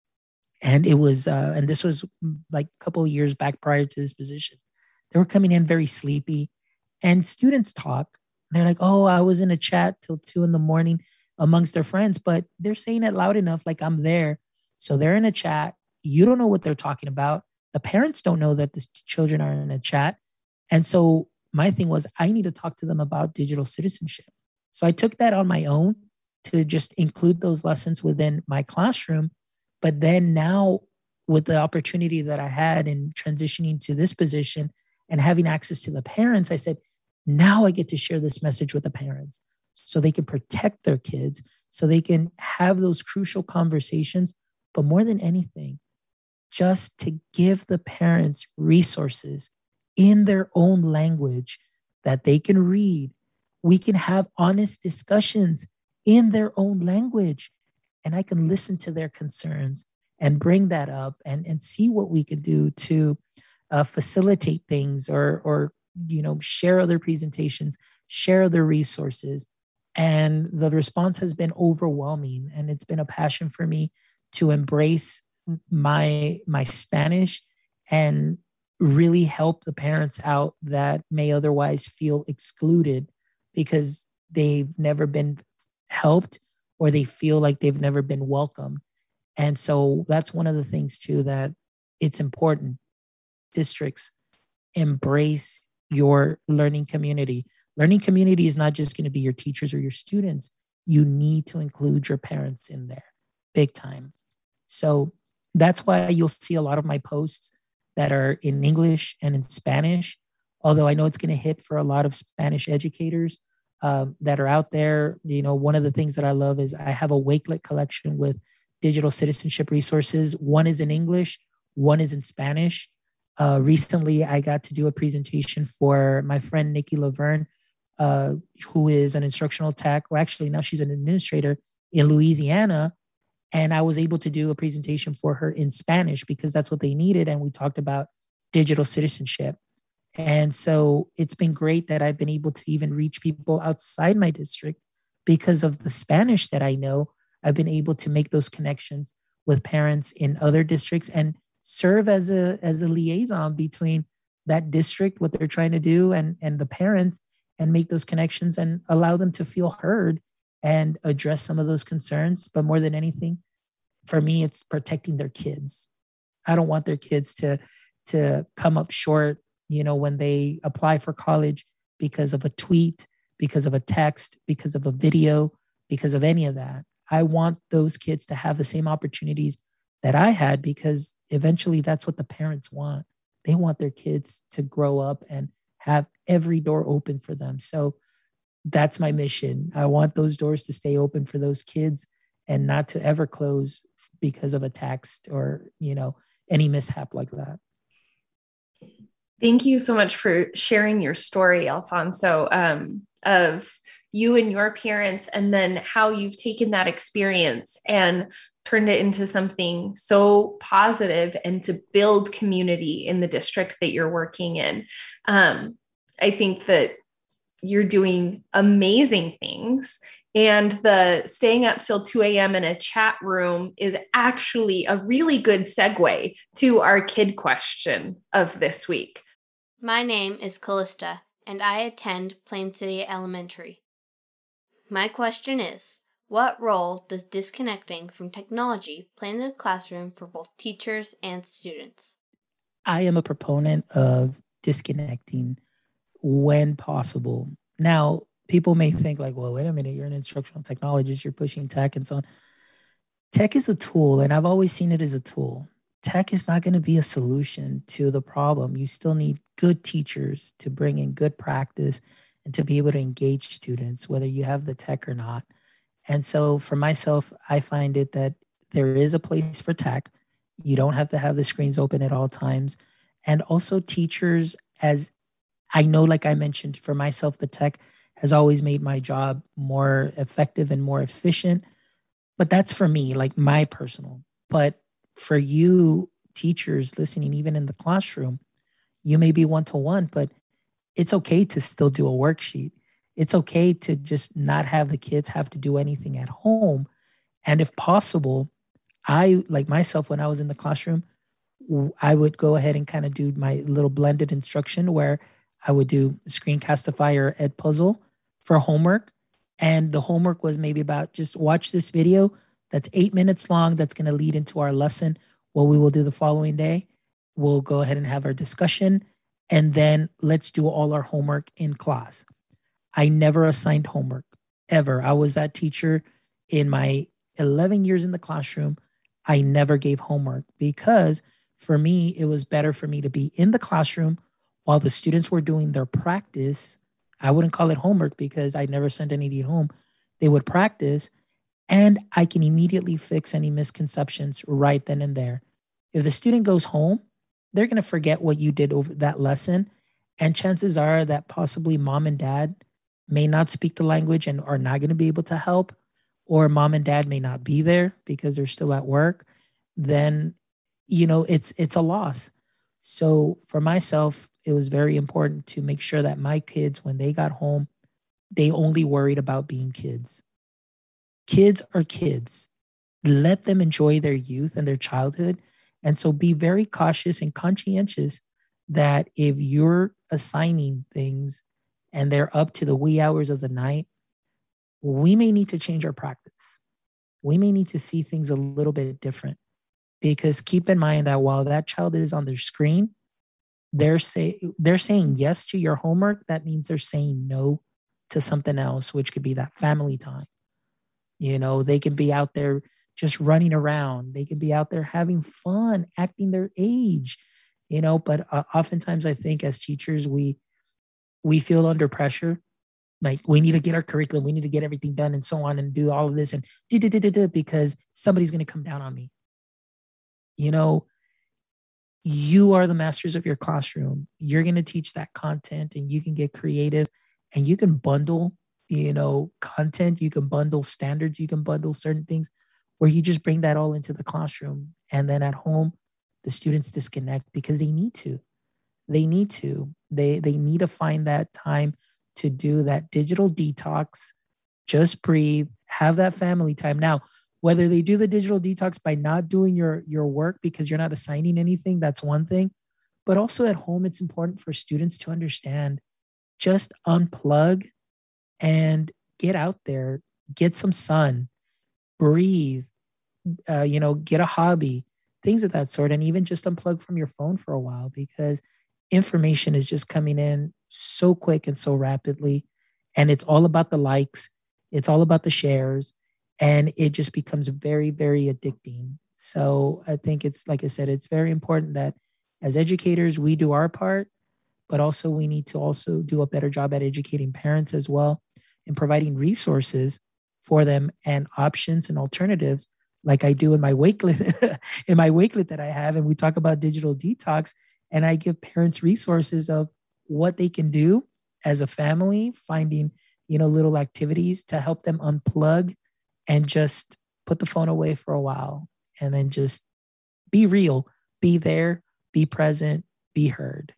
and it was, uh, and this was like a couple of years back prior to this position. They were coming in very sleepy, and students talk. They're like, "Oh, I was in a chat till two in the morning amongst their friends," but they're saying it loud enough, like I'm there. So they're in a chat. You don't know what they're talking about. The parents don't know that the children are in a chat. And so my thing was, I need to talk to them about digital citizenship. So I took that on my own to just include those lessons within my classroom. But then now, with the opportunity that I had in transitioning to this position and having access to the parents, I said, now I get to share this message with the parents so they can protect their kids, so they can have those crucial conversations. But more than anything, just to give the parents resources in their own language that they can read. We can have honest discussions in their own language, and I can listen to their concerns and bring that up and, and see what we could do to uh, facilitate things, or, or, you know, share other presentations, share other resources. And the response has been overwhelming, and it's been a passion for me to embrace my my Spanish and really help the parents out that may otherwise feel excluded because they've never been helped, or they feel like they've never been welcome. And so that's one of the things too, that it's important. Districts, embrace your learning community. Learning community is not just going to be your teachers or your students. You need to include your parents in there big time. So that's why you'll see a lot of my posts that are in English and in Spanish, although I know it's going to hit for a lot of Spanish educators um, that are out there. You know, one of the things that I love is I have a Wakelet collection with digital citizenship resources. One is in English, one is in Spanish. Uh, recently, I got to do a presentation for my friend, Nikki Laverne, uh, who is an instructional tech, or actually now she's an administrator in Louisiana. And I was able to do a presentation for her in Spanish because that's what they needed. And we talked about digital citizenship. And so it's been great that I've been able to even reach people outside my district because of the Spanish that I know. I've been able to make those connections with parents in other districts and serve as a as a liaison between that district, what they're trying to do, and, and the parents, and make those connections and allow them to feel heard and address some of those concerns. But more than anything, for me, it's protecting their kids. I don't want their kids to, to come up short, you know, when they apply for college because of a tweet, because of a text, because of a video, because of any of that. I want those kids to have the same opportunities that I had, because eventually that's what the parents want. They want their kids to grow up and have every door open for them. So that's my mission. I want those doors to stay open for those kids and not to ever close because of a text or, you know, any mishap like that. Thank you so much for sharing your story, Alfonso, um, of you and your parents, and then how you've taken that experience and turned it into something so positive and to build community in the district that you're working in. Um, I think that you're doing amazing things, and the staying up till two a.m. in a chat room is actually a really good segue to our kid question of this week. My name is Callista, and I attend Plain City Elementary. My question is, what role does disconnecting from technology play in the classroom for both teachers and students? I am a proponent of disconnecting when possible. Now, people may think like, well, wait a minute, you're an instructional technologist, you're pushing tech and so on. Tech is a tool, and I've always seen it as a tool. Tech is not going to be a solution to the problem. You still need good teachers to bring in good practice and to be able to engage students, whether you have the tech or not. And so for myself, I find it that there is a place for tech. You don't have to have the screens open at all times. And also teachers, as I know, like I mentioned, for myself, the tech has always made my job more effective and more efficient. But that's for me, like my personal. But for you teachers listening, even in the classroom, You may be one-to-one, but it's okay to still do a worksheet. It's okay to just not have the kids have to do anything at home. And if possible, I, like myself, when I was in the classroom, I would go ahead and kind of do my little blended instruction where I would do Screencastify or Edpuzzle for homework. And the homework was maybe about just watch this video that's eight minutes long. That's going to lead into our lesson. What we will do the following day, we'll go ahead and have our discussion. And then let's do all our homework in class. I never assigned homework ever. I was that teacher in my eleven years in the classroom. I never gave homework because for me, it was better for me to be in the classroom while the students were doing their practice. I wouldn't call it homework because I never sent anything home. They would practice and I can immediately fix any misconceptions right then and there. If the student goes home, they're going to forget what you did over that lesson. And chances are that possibly mom and dad may not speak the language and are not going to be able to help, or mom and dad may not be there because they're still at work. Then, you know, it's it's a loss. So for myself, it was very important to make sure that my kids, when they got home, they only worried about being kids. Kids are kids. Let them enjoy their youth and their childhood. And so be very cautious and conscientious that if you're assigning things and they're up to the wee hours of the night, we may need to change our practice. We may need to see things a little bit different. Because keep in mind that while that child is on their screen, they're say they're saying yes to your homework. That means they're saying no to something else, which could be that family time. You know, they can be out there just running around. They can be out there having fun, acting their age, you know, but uh, oftentimes I think as teachers, we we feel under pressure. Like we need to get our curriculum, we need to get everything done and so on and do all of this and do, do, do, do, do, because somebody's going to come down on me. You know, you are the masters of your classroom. You're going to teach that content and you can get creative and you can bundle, you know, content. You can bundle standards. You can bundle certain things where you just bring that all into the classroom. And then at home, the students disconnect because they need to. They need to. They, they need to find that time to do that digital detox, just breathe, have that family time. Now, whether they do the digital detox by not doing your, your work because you're not assigning anything, that's one thing. But also at home, it's important for students to understand, just unplug and get out there, get some sun, breathe, uh, you know, get a hobby, things of that sort. And even just unplug from your phone for a while because information is just coming in so quick and so rapidly. And it's all about the likes. It's all about the shares. And it just becomes very, very addicting. So I think it's, like I said, it's very important that as educators, we do our part, but also we need to also do a better job at educating parents as well and providing resources for them and options and alternatives like I do in my Wakelet, in my Wakelet that I have. And we talk about digital detox and I give parents resources of what they can do as a family, finding, you know, little activities to help them unplug and just put the phone away for a while and then just be real, be there, be present, be heard.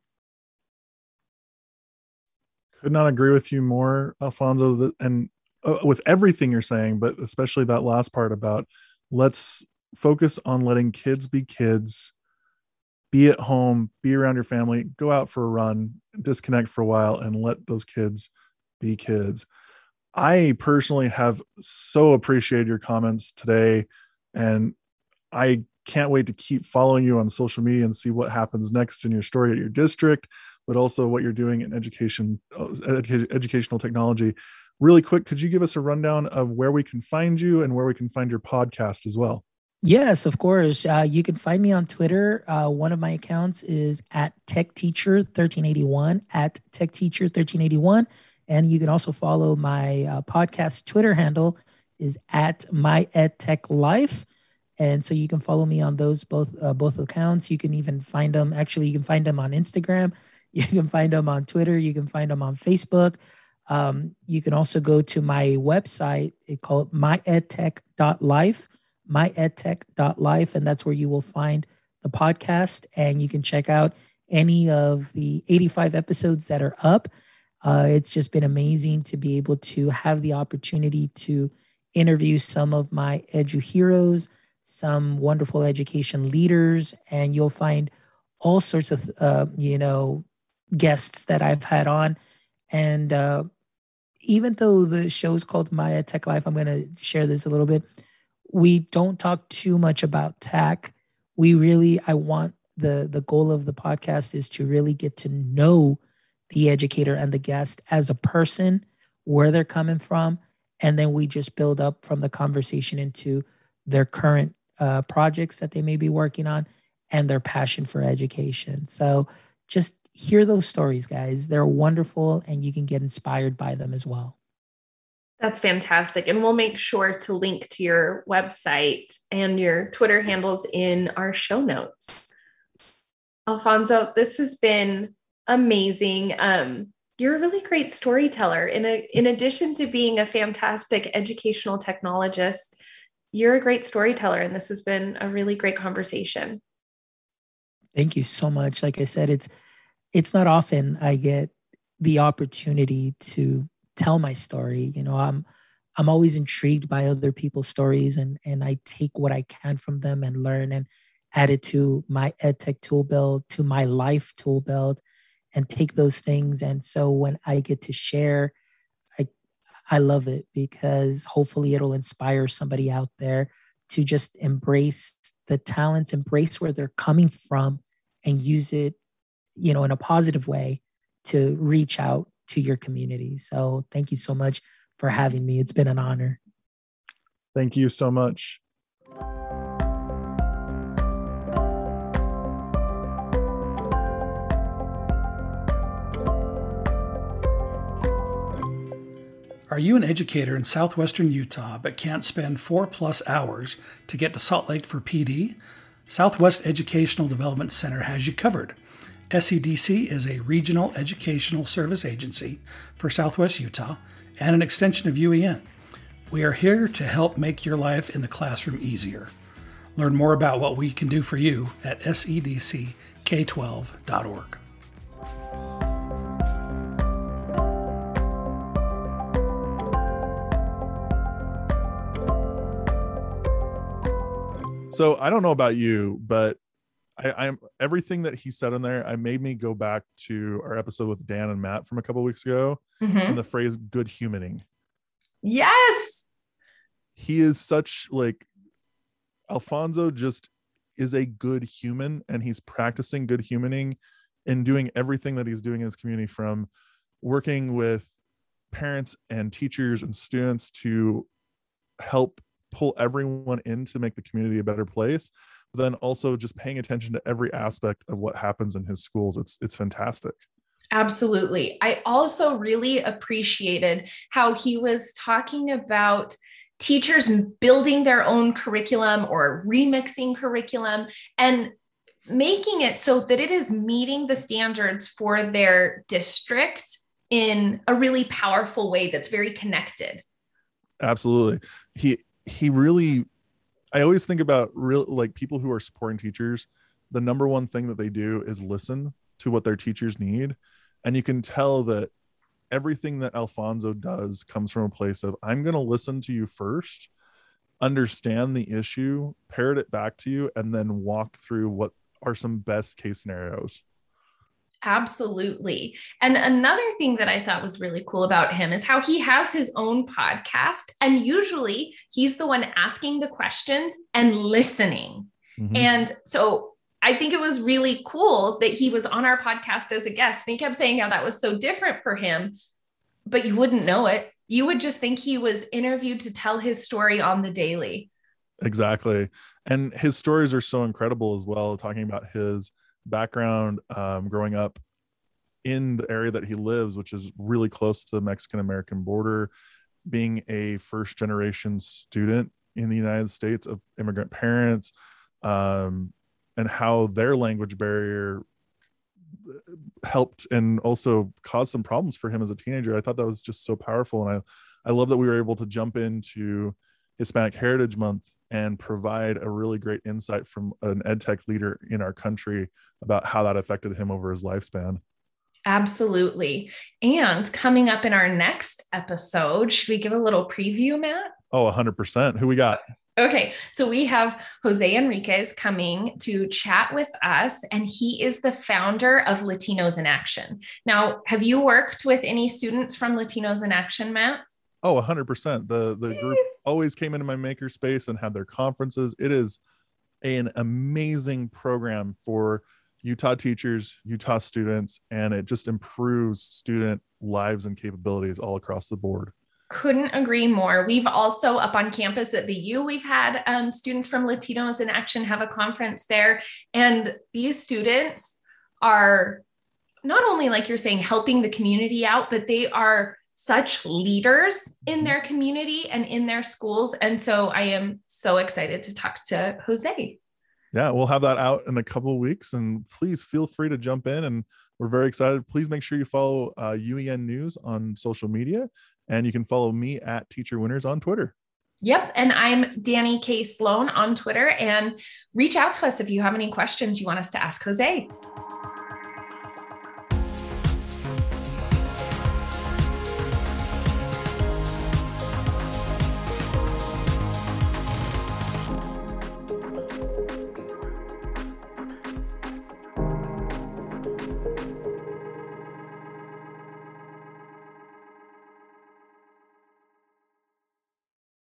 Could not agree with you more, Alfonso, and uh, with everything you're saying, but especially that last part about let's focus on letting kids be kids, be at home, be around your family, go out for a run, disconnect for a while, and let those kids be kids. I personally have so appreciated your comments today, and I can't wait to keep following you on social media and see what happens next in your story at your district, but also what you're doing in education, edu- educational technology. Really quick, could you give us a rundown of where we can find you and where we can find your podcast as well? Yes, of course. Uh, you can find me on Twitter. Uh, one of my accounts is at TechTeacher thirteen eighty-one, at TechTeacher thirteen eighty-one. And you can also follow my uh, podcast Twitter handle is at MyEdTechLife. And so you can follow me on those both uh, both accounts. You can even find them. Actually, you can find them on Instagram. You can find them on Twitter. You can find them on Facebook. Um, you can also go to my website. It's called my edtech dot life, my edtech dot life. And that's where you will find the podcast. And you can check out any of the eighty-five episodes that are up. Uh, it's just been amazing to be able to have the opportunity to interview some of my edu heroes, some wonderful education leaders, and you'll find all sorts of, uh, you know, guests that I've had on. And uh, even though the show's called My EdTech Life, I'm going to share this a little bit. We don't talk too much about tech. We really, I want the, the goal of the podcast is to really get to know the educator and the guest as a person, where they're coming from. And then we just build up from the conversation into their current uh, projects that they may be working on and their passion for education. So just hear those stories, guys. They're wonderful and you can get inspired by them as well. That's fantastic. And we'll make sure to link to your website and your Twitter handles in our show notes. Alfonso, this has been amazing. Um, you're a really great storyteller. In a, in addition to being a fantastic educational technologist, you're a great storyteller, and this has been a really great conversation. Thank you so much. Like I said, it's it's not often I get the opportunity to tell my story. You know, I'm I'm always intrigued by other people's stories, and and I take what I can from them and learn and add it to my EdTech tool build, to my life tool build, and take those things. And so when I get to share, I I love it because hopefully it'll inspire somebody out there to just embrace the talents, embrace where they're coming from, and use it, you know, in a positive way to reach out to your community. So thank you so much for having me. It's been an honor. Thank you so much. Are you an educator in southwestern Utah but can't spend four plus hours to get to Salt Lake for P D? Southwest Educational Development Center has you covered. S E D C is a regional educational service agency for Southwest Utah and an extension of U E N. We are here to help make your life in the classroom easier. Learn more about what we can do for you at S E D C K twelve dot org. So I don't know about you, but I, I'm everything that he said in there, I made me go back to our episode with Dan and Matt from a couple of weeks ago, mm-hmm. and the phrase good humaning. Yes. He is such like Alfonso just is a good human, and he's practicing good humaning and doing everything that he's doing in his community, from working with parents and teachers and students to help pull everyone in to make the community a better place, but then also just paying attention to every aspect of what happens in his schools. It's it's fantastic. Absolutely. I also really appreciated how he was talking about teachers building their own curriculum or remixing curriculum and making it so that it is meeting the standards for their district in a really powerful way that's very connected. Absolutely. He he really, I always think about real like people who are supporting teachers. The number one thing that they do is listen to what their teachers need. And you can tell that everything that Alfonso does comes from a place of, I'm going to listen to you first, understand the issue, parrot it back to you, and then walk through what are some best case scenarios. Absolutely. And another thing that I thought was really cool about him is how he has his own podcast. And usually he's the one asking the questions and listening. Mm-hmm. And so I think it was really cool that he was on our podcast as a guest. And he kept saying how that was so different for him, but you wouldn't know it. You would just think he was interviewed to tell his story on the daily. Exactly. And his stories are so incredible as well, talking about his background, um, growing up in the area that he lives, which is really close to the Mexican-American border, being a first generation student in the United States of immigrant parents, um, and how their language barrier helped and also caused some problems for him as a teenager. I thought that was just so powerful. And I, I love that we were able to jump into Hispanic Heritage Month and provide a really great insight from an ed tech leader in our country about how that affected him over his lifespan. Absolutely. And coming up in our next episode, should we give a little preview, Matt? Oh, one hundred percent. Who we got? Okay, so we have Jose Enriquez coming to chat with us, and he is the founder of Latinos in Action. Now, have you worked with any students from Latinos in Action, Matt? Oh, one hundred percent. The the group always came into my makerspace and had their conferences. It is an amazing program for Utah teachers, Utah students, and it just improves student lives and capabilities all across the board. Couldn't agree more. We've also up on campus at the U, we've had um, students from Latinos in Action have a conference there. And these students are not only, like you're saying, helping the community out, but they are such leaders in their community and in their schools. And so I am so excited to talk to Jose. Yeah, we'll have that out in a couple of weeks, and please feel free to jump in, and we're very excited. Please make sure you follow uh, U E N News on social media, and you can follow me at Teacher Winners on Twitter. Yep. And I'm Danny K. Sloan on Twitter, and reach out to us if you have any questions you want us to ask Jose.